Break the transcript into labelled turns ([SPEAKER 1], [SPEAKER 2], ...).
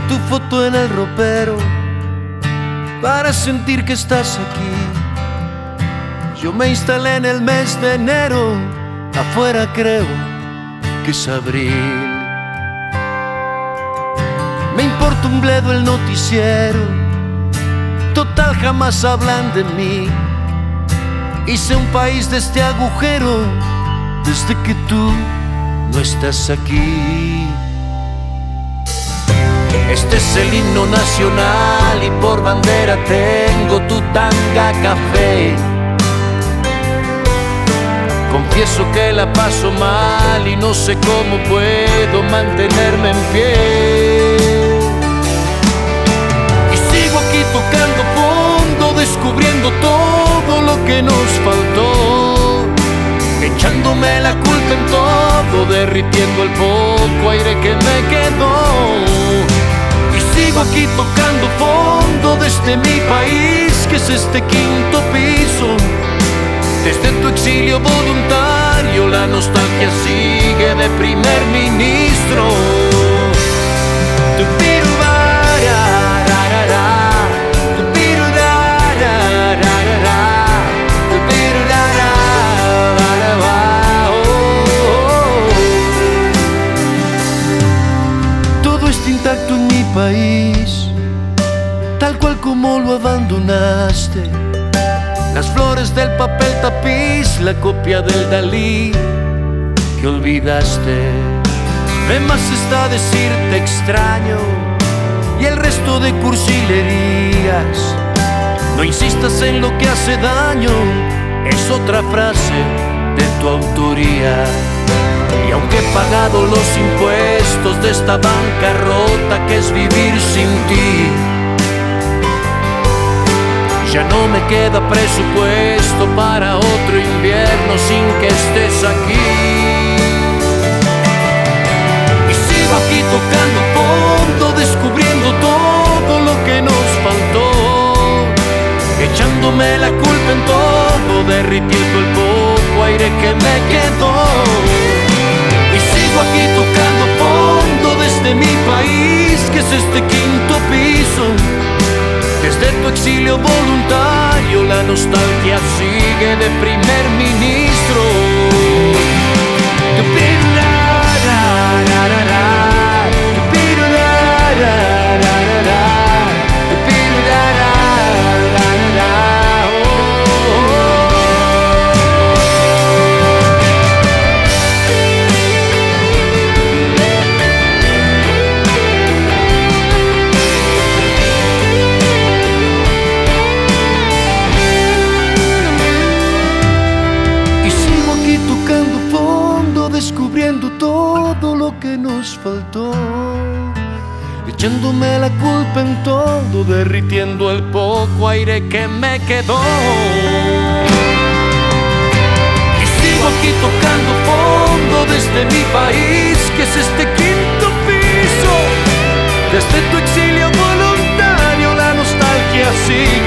[SPEAKER 1] tu foto en el ropero para sentir que estás aquí. Yo me instalé en el mes de enero, afuera creo que es abril. Me importa un bledo el noticiero, total jamás hablan de mí. Hice un país de este agujero desde que tú no estás aquí. Este es el himno nacional y por bandera tengo tu tanga café. Confieso que la paso mal y no sé cómo puedo mantenerme en pie. Y sigo aquí tocando fondo, descubriendo todo lo que nos faltó, echándome la culpa en todo, derritiendo el poco aire que me quedó. Y sigo aquí tocando fondo desde mi país, que es este quinto piso. Desde tu exilio voluntario la nostalgia sigue de primer ministro. Todo está intacto en mi país, tal cual como lo abandonaste. Las flores del papel tapiz, la copia del Dalí que olvidaste. De más está decirte extraño y el resto de cursilerías. No insistas en lo que hace daño, es otra frase de tu autoría. Y aunque he pagado los impuestos de esta bancarrota que es vivir sin ti, ya no me queda presupuesto para otro invierno sin que estés aquí. Y sigo aquí tocando fondo, descubriendo todo lo que nos faltó, echándome la culpa en todo, derritiendo el poco aire que me quedó. Y sigo aquí tocando fondo desde mi país, que es este quinto piso. Desde tu exilio voluntario la nostalgia sigue de primer ministro. Descubriendo todo lo que nos faltó, echándome la culpa en todo, derritiendo el poco aire que me quedó. Y sigo aquí tocando fondo desde mi país, que es este quinto piso. Desde tu exilio voluntario la nostalgia sigue